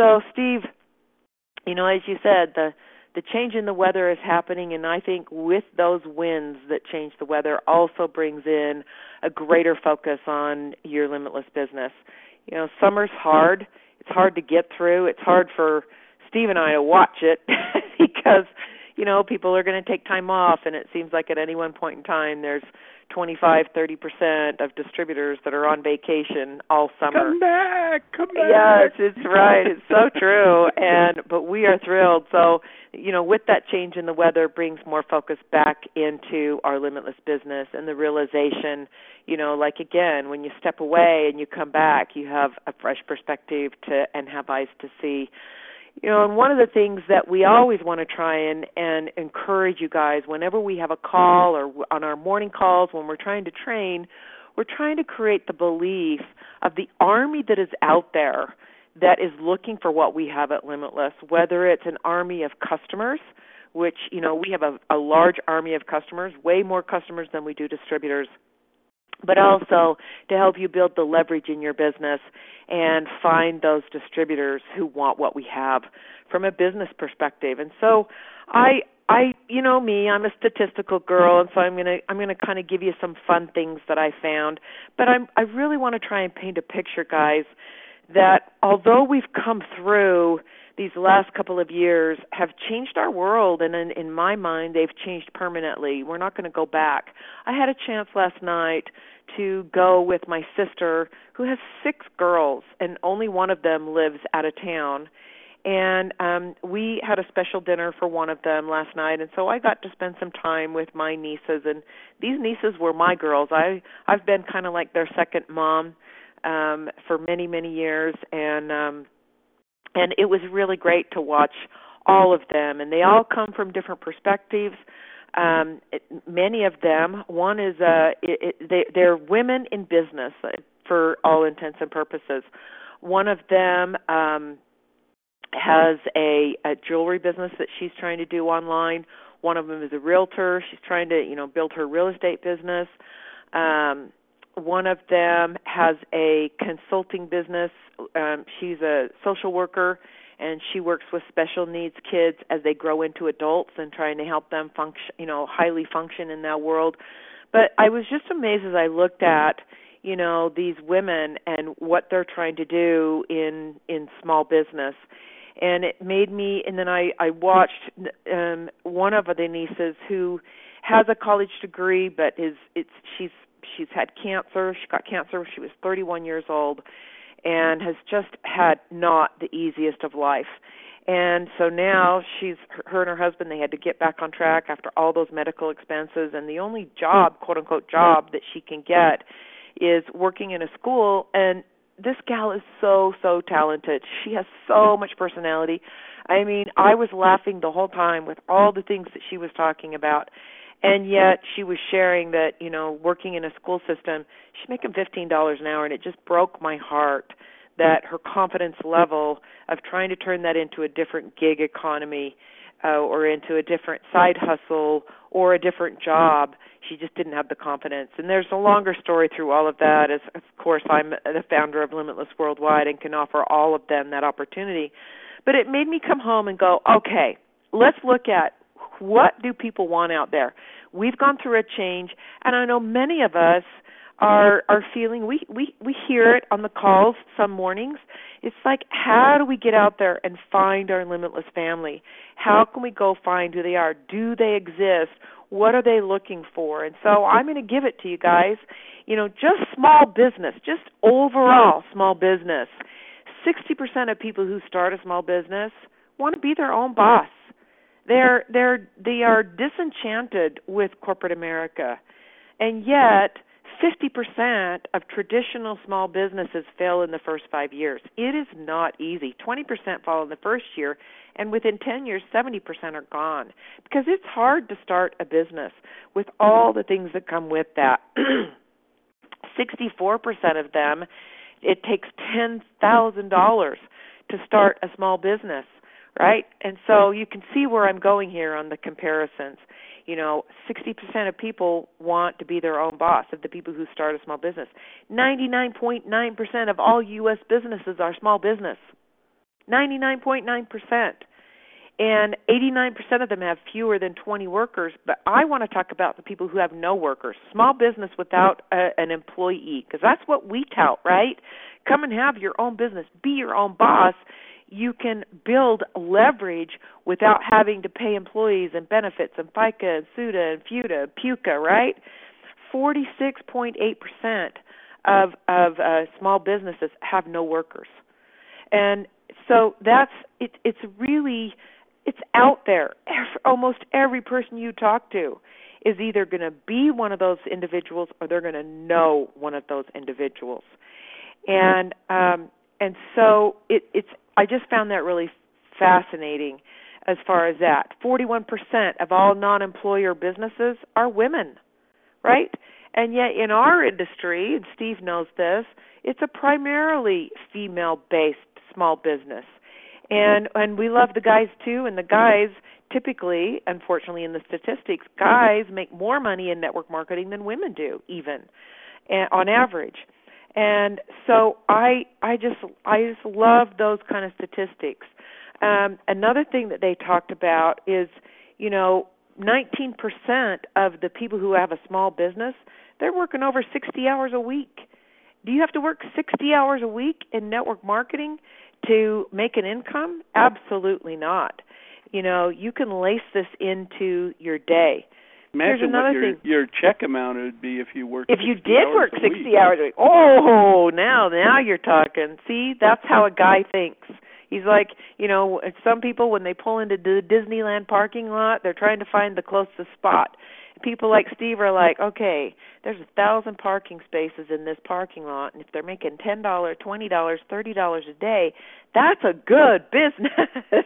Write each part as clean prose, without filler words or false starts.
So, Steve, as you said, the change in the weather is happening, and I think with those winds that change the weather also brings in a greater focus on your limitless business. Summer's hard. It's hard to get through. It's hard for Steve and I to watch it because, people are going to take time off, and it seems like at any one point in time there's 25-30% of distributors that are on vacation all summer. Come back. Yes, it's right. It's so true. But we are thrilled. So, with that change in the weather brings more focus back into our limitless business and the realization, like again, when you step away and you come back, you have a fresh perspective and have eyes to see. And one of the things that we always want to try and encourage you guys, whenever we have a call or on our morning calls, when we're trying to train, we're trying to create the belief of the army that is out there that is looking for what we have at Limitless, whether it's an army of customers, which, we have a large army of customers, way more customers than we do distributors, but also to help you build the leverage in your business and find those distributors who want what we have from a business perspective. And so I'm a statistical girl, and so I'm gonna kind of give you some fun things that I found. But I really want to try and paint a picture, guys, that although we've come through these last couple of years have changed our world, and in my mind, they've changed permanently. We're not going to go back. I had a chance last night to go with my sister, who has 6 girls, and only one of them lives out of town. And we had a special dinner for one of them last night, and so I got to spend some time with my nieces. And these nieces were my girls. I've been kind of like their second mom for many, many years, and it was really great to watch all of them. And they all come from different perspectives. Many of them, one is they're women in business for all intents and purposes. One of them has a jewelry business that she's trying to do online. One of them is a realtor. She's trying to, build her real estate business. One of them has a consulting business. She's a social worker, and she works with special needs kids as they grow into adults and trying to help them function, highly function in that world. But I was just amazed as I looked at, these women and what they're trying to do in small business. And it made me, and then I watched one of the nieces who has a college degree, but she's had cancer. She got cancer when she was 31 years old and has just had not the easiest of life. And so now her and her husband, they had to get back on track after all those medical expenses, and the only job, quote-unquote job, that she can get is working in a school. And this gal is so, so talented. She has so much personality. I mean, I was laughing the whole time with all the things that she was talking about. And yet she was sharing that, working in a school system, she's making $15 an hour, and it just broke my heart that her confidence level of trying to turn that into a different gig economy or into a different side hustle or a different job, she just didn't have the confidence. And there's a longer story through all of that. As, of course, I'm the founder of Limitless Worldwide and can offer all of them that opportunity. But it made me come home and go, okay, let's look at what do people want out there. We've gone through a change, and I know many of us are feeling, we hear it on the calls some mornings. It's like, how do we get out there and find our limitless family? How can we go find who they are? Do they exist? What are they looking for? And so I'm going to give it to you guys. Just small business, just overall small business. 60% of people who start a small business want to be their own boss. They are disenchanted with corporate America, and yet 50% of traditional small businesses fail in the first 5 years. It is not easy. 20% fall in the first year, and within 10 years, 70% are gone because it's hard to start a business with all the things that come with that. 64% of them, it takes $10,000 to start a small business. Right? And so you can see where I'm going here on the comparisons. 60% of people want to be their own boss, of the people who start a small business. 99.9% of all U.S. businesses are small business. 99.9%. And 89% of them have fewer than 20 workers. But I want to talk about the people who have no workers, small business without an employee, because that's what we tout, right? Come and have your own business. Be your own boss. You can build leverage without having to pay employees and benefits and FICA and SUTA and FUTA and PUCA, right? 46.8% of small businesses have no workers. And so that's it. It's really, it's out there. Almost every person you talk to is either going to be one of those individuals or they're going to know one of those individuals. And so it's. I just found that really fascinating as far as that. 41% of all non-employer businesses are women, right? And yet in our industry, and Steve knows this, it's a primarily female-based small business. And we love the guys too, and the guys typically, unfortunately in the statistics, guys make more money in network marketing than women do, even on average. And so I just love those kind of statistics. Another thing that they talked about is, 19% of the people who have a small business, they're working over 60 hours a week. Do you have to work 60 hours a week in network marketing to make an income? Absolutely not. You can lace this into your day. Imagine what your check amount would be if you worked. If you did work 60 hours a week. Oh, now you're talking. See, that's how a guy thinks. He's like, some people when they pull into the Disneyland parking lot, they're trying to find the closest spot. People like Steve are like, okay, there's 1,000 parking spaces in this parking lot, and if they're making $10, $20, $30 a day, that's a good business.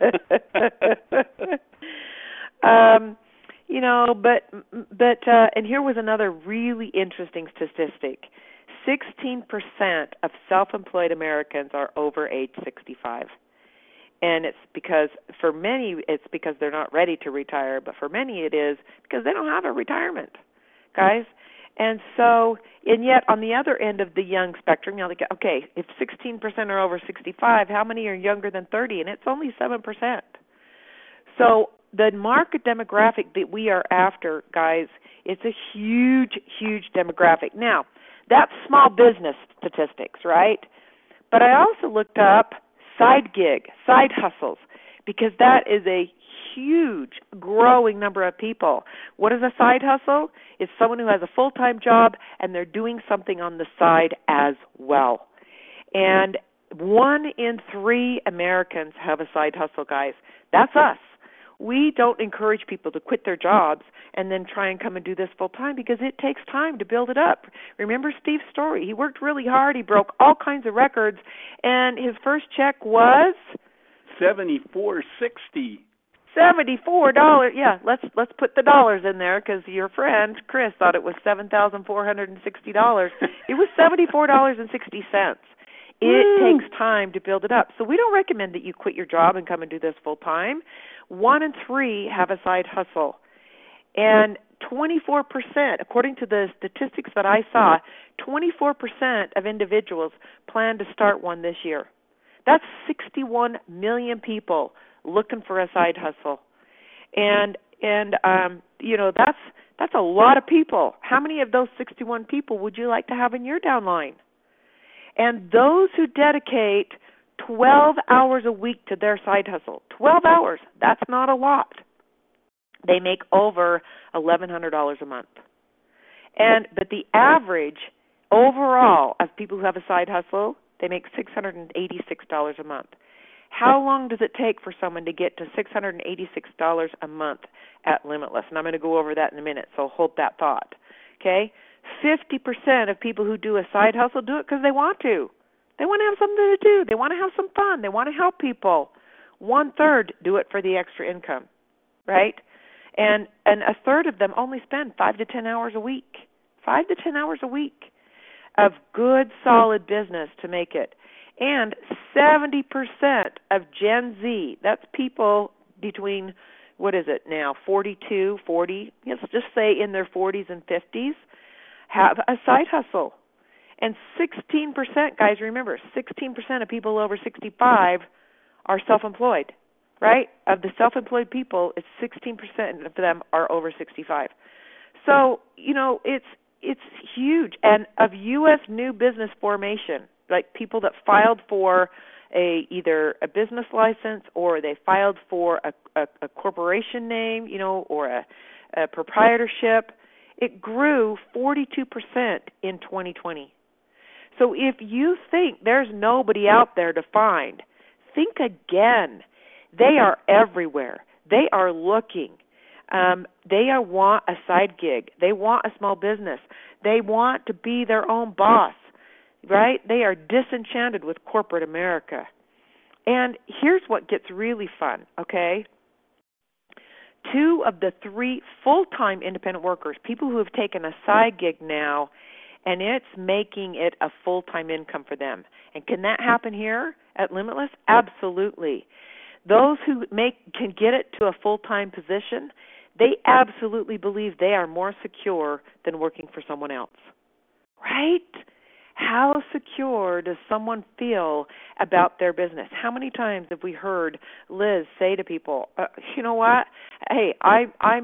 And here was another really interesting statistic. 16% of self-employed Americans are over age 65. And it's because, for many, it's because they're not ready to retire, but for many it is because they don't have a retirement, guys. And so, and yet on the other end of the young spectrum, okay, if 16% are over 65, how many are younger than 30? And it's only 7%. So the market demographic that we are after, guys, it's a huge, huge demographic. Now, that's small business statistics, right? But I also looked up side gig, side hustles, because that is a huge, growing number of people. What is a side hustle? It's someone who has a full-time job and they're doing something on the side as well. And 1 in 3 Americans have a side hustle, guys. That's us. We don't encourage people to quit their jobs and then try and come and do this full time because it takes time to build it up. Remember Steve's story. He worked really hard. He broke all kinds of records, and his first check was $74.60. $74. Yeah, let's put the dollars in there because your friend Chris thought it was $7,460. It was $74.60. It takes time to build it up. So we don't recommend that you quit your job and come and do this full time. 1 in 3 have a side hustle. And 24%, according to the statistics that I saw, 24% of individuals plan to start one this year. That's 61 million people looking for a side hustle. And that's a lot of people. How many of those 61 people would you like to have in your downline? And those who dedicate 12 hours a week to their side hustle, 12 hours, that's not a lot. They make over $1,100 a month. But the average overall of people who have a side hustle, they make $686 a month. How long does it take for someone to get to $686 a month at Limitless? And I'm going to go over that in a minute, so hold that thought. Okay? 50% of people who do a side hustle do it because they want to. They want to have something to do. They want to have some fun. They want to help people. 1/3 do it for the extra income, right? And a third of them only spend 5 to 10 hours a week. 5 to 10 hours a week of good, solid business to make it. And 70% of Gen Z, that's people between, 42, 40, let's just say in their 40s and 50s, have a side hustle. And 16%, guys, remember, 16% of people over 65 are self-employed, right? Of the self-employed people, it's 16% of them are over 65. So, it's huge. And of U.S. new business formation, like people that filed for either a business license or they filed for a corporation name, or a proprietorship, it grew 42% in 2020. So if you think there's nobody out there to find, think again. They are everywhere. They are looking. They want a side gig. They want a small business. They want to be their own boss, right? They are disenchanted with corporate America. And here's what gets really fun, okay? 2 of the 3 full-time independent workers, people who have taken a side gig now, and it's making it a full-time income for them. And can that happen here at Limitless? Absolutely. Those who can get it to a full-time position, they absolutely believe they are more secure than working for someone else, right? How secure does someone feel about their business? How many times have we heard Liz say to people, you know what? Hey, I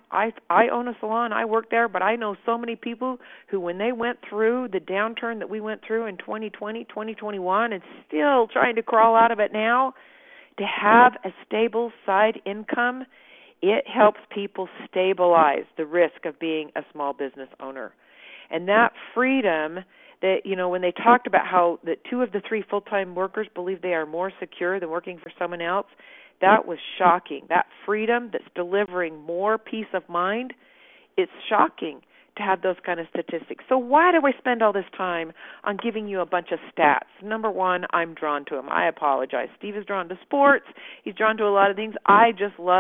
own a salon. I work there, but I know so many people who, when they went through the downturn that we went through in 2020, 2021, and still trying to crawl out of it now, to have a stable side income, it helps people stabilize the risk of being a small business owner. And that freedom that, when they talked about how that 2 of the 3 full-time workers believe they are more secure than working for someone else, that was shocking. That freedom that's delivering more peace of mind, it's shocking to have those kind of statistics. So why do I spend all this time on giving you a bunch of stats? Number one, I'm drawn to them. I apologize. Steve is drawn to sports. He's drawn to a lot of things. I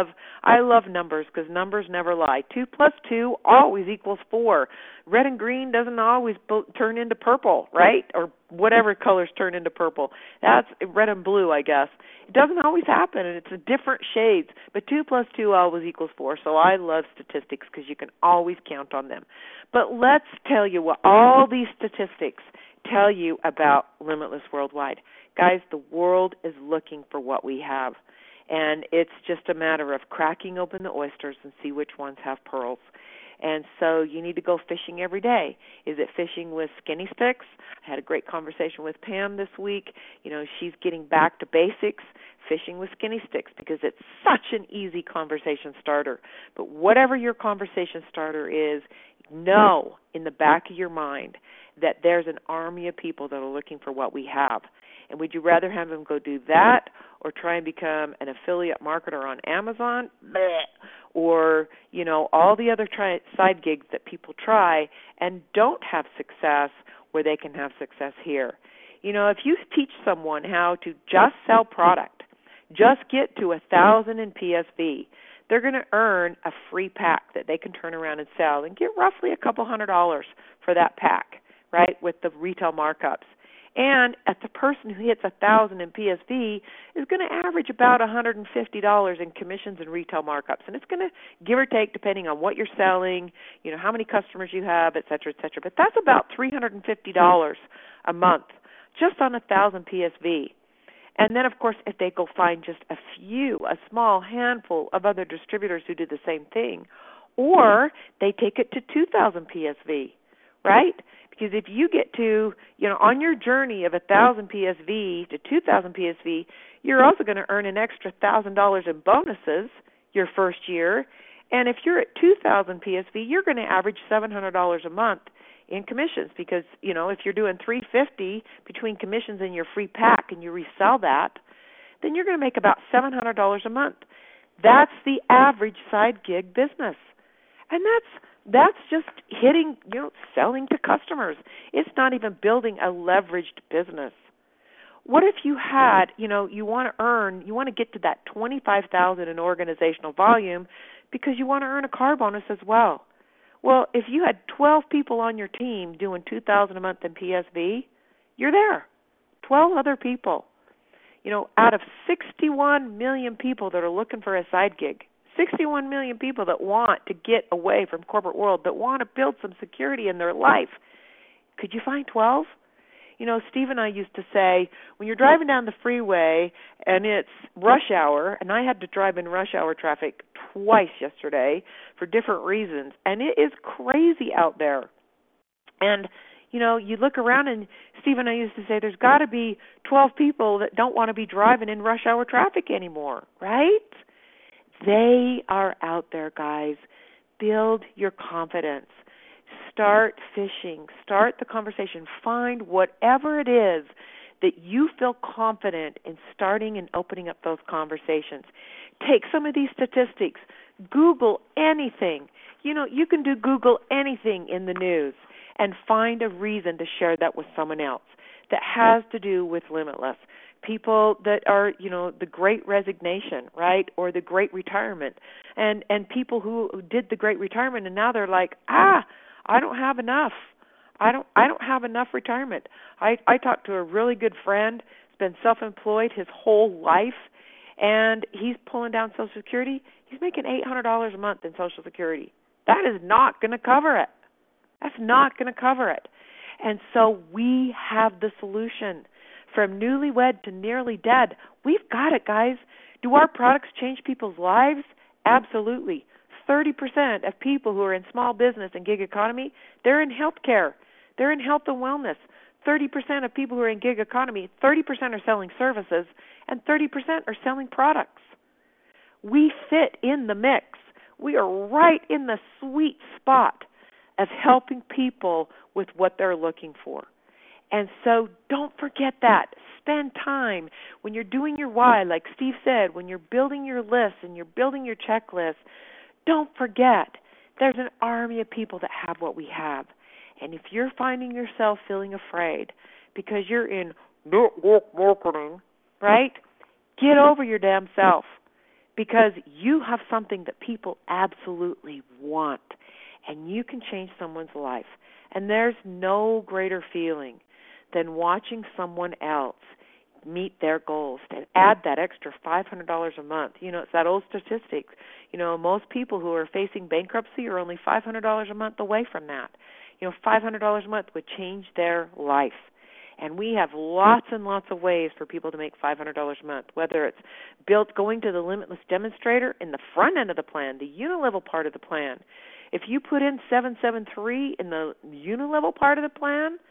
love numbers because numbers never lie. 2 plus 2 always equals 4. Red and green doesn't always turn into purple, right? Or whatever colors turn into purple. That's red and blue, I guess. It doesn't always happen, and it's a different shades. But 2 plus 2 always equals 4, so I love statistics because you can always count on them. But let's tell you what all these statistics tell you about Limitless Worldwide. Guys, the world is looking for what we have, and it's just a matter of cracking open the oysters and see which ones have pearls. And so you need to go fishing every day. Is it fishing with skinny sticks? I had a great conversation with Pam this week. She's getting back to basics, fishing with skinny sticks, because it's such an easy conversation starter. But whatever your conversation starter is, know in the back of your mind that there's an army of people that are looking for what we have. And would you rather have them go do that or try and become an affiliate marketer on Amazon? Blech. Or, all the other side gigs that people try and don't have success where they can have success here. If you teach someone how to just sell product, just get to 1,000 in PSV, they're going to earn a free pack that they can turn around and sell and get roughly a couple $100 for that pack, right, with the retail markups. And the person who hits 1,000 in PSV is going to average about $150 in commissions and retail markups. And it's going to give or take depending on what you're selling, how many customers you have, et cetera, et cetera. But that's about $350 a month just on 1,000 PSV. And then, of course, if they go find just a small handful of other distributors who do the same thing, or they take it to 2,000 PSV, right? Because if you get to, on your journey of 1,000 PSV to 2,000 PSV, you're also going to earn an extra $1,000 in bonuses your first year. And if you're at 2,000 PSV, you're going to average $700 a month in commissions because, if you're doing $350 between commissions and your free pack and you resell that, then you're going to make about $700 a month. That's the average side gig business. And that's just hitting, selling to customers. It's not even building a leveraged business. What if you had, you want to get to that $25,000 in organizational volume because you want to earn a car bonus as well? Well, if you had 12 people on your team doing $2,000 a month in PSV, you're there. 12 other people. Out of 61 million people that are looking for a side gig, 61 million people that want to get away from corporate world, that want to build some security in their life. Could you find 12? Steve and I used to say, when you're driving down the freeway and it's rush hour, and I had to drive in rush hour traffic twice yesterday for different reasons, and it is crazy out there. And, you look around, and Steve and I used to say there's got to be 12 people that don't want to be driving in rush hour traffic anymore, right? They are out there, guys. Build your confidence. Start fishing. Start the conversation. Find whatever it is that you feel confident in starting and opening up those conversations. Take some of these statistics. Google anything. You can do Google anything in the news and find a reason to share that with someone else that has to do with Limitless. People that are, the Great Resignation, right, or the Great Retirement, and people who did the Great Retirement and now they're like, I don't have enough. I don't have enough retirement. I talked to a really good friend, who's been self-employed his whole life, and he's pulling down Social Security. He's making $800 a month in Social Security. That is not going to cover it. That's not going to cover it. And so we have the solution. From newlywed to nearly dead, we've got it, guys. Do our products change people's lives? Absolutely. 30% of people who are in small business and gig economy, they're in healthcare. They're in health and wellness. 30% of people who are in gig economy, 30% are selling services, and 30% are selling products. We fit in the mix. We are right in the sweet spot of helping people with what they're looking for. And so don't forget that. Spend time when you're doing your why, like Steve said, when you're building your list and you're building your checklist, don't forget there's an army of people that have what we have. And if you're finding yourself feeling afraid because you're in network marketing, right, get over your damn self because you have something that people absolutely want. And you can change someone's life. And there's no greater feeling than watching someone else meet their goals and add that extra $500 a month. It's that old statistic. Most people who are facing bankruptcy are only $500 a month away from that. $500 a month would change their life. And we have lots and lots of ways for people to make $500 a month, whether it's going to the Limitless Demonstrator in the front end of the plan, the unilevel part of the plan. If you put in 773 in the unilevel part of the plan,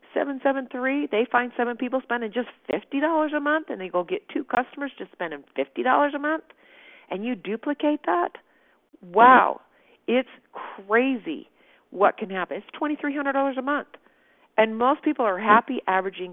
773, they find 7 people spending just $50 a month, and they go get 2 customers just spending $50 a month, and you duplicate that, wow, it's crazy what can happen. It's $2,300 a month, and most people are happy averaging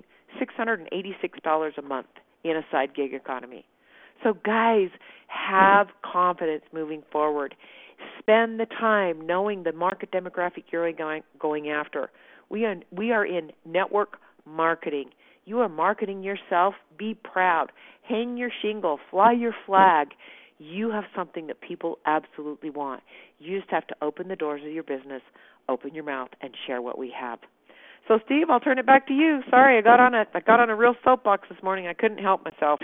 $686 a month in a side gig economy. So guys, have confidence moving forward. Spend the time knowing the market demographic you're going after. We are in network marketing. You are marketing yourself. Be proud. Hang your shingle. Fly your flag. You have something that people absolutely want. You just have to open the doors of your business, open your mouth, and share what we have. So, Steve, I'll turn it back to you. Sorry, I got on a real soapbox this morning. I couldn't help myself.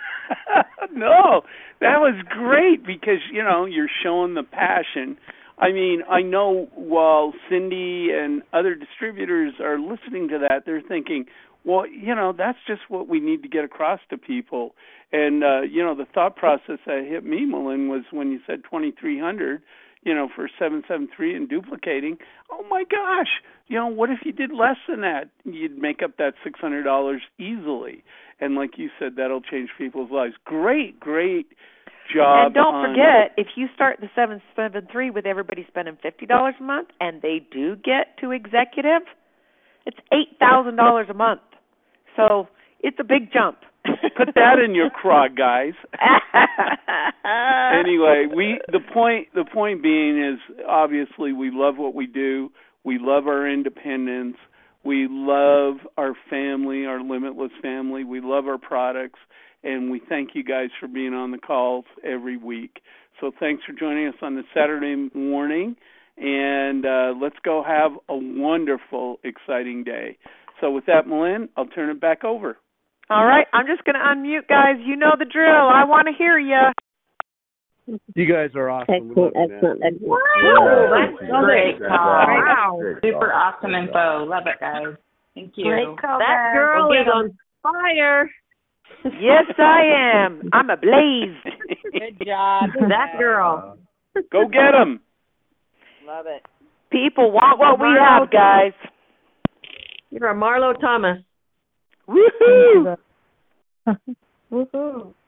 No, that was great because, you're showing the passion. I mean, I know while Cindy and other distributors are listening to that, they're thinking, well, that's just what we need to get across to people. And, the thought process that hit me, Malin, was when you said 2,300, for 773 and duplicating. Oh, my gosh. What if you did less than that? You'd make up that $600 easily. And like you said, that'll change people's lives. Great job. And don't forget, if you start the 773 with everybody spending $50 a month and they do get to executive, it's $8,000 a month. So it's a big jump. Put that in your craw, guys. Anyway, the point being is obviously we love what we do. We love our independence. We love our family, our Limitless family. We love our products, and we thank you guys for being on the calls every week. So thanks for joining us on this Saturday morning, and let's go have a wonderful, exciting day. So with that, Malin, I'll turn it back over. All right, I'm just going to unmute, guys. You know the drill. I want to hear you. You guys are awesome. Excellent. Wow, that's great. Wow. Super awesome info. Love it, guys. Thank you. Great call, That guys. girl We'll is get 'em. on fire. Yes, I am. I'm ablaze. Good job. That girl. Go get 'em. Love it. People want what we have, guys. You're a Marlo Thomas. Woohoo! Woohoo.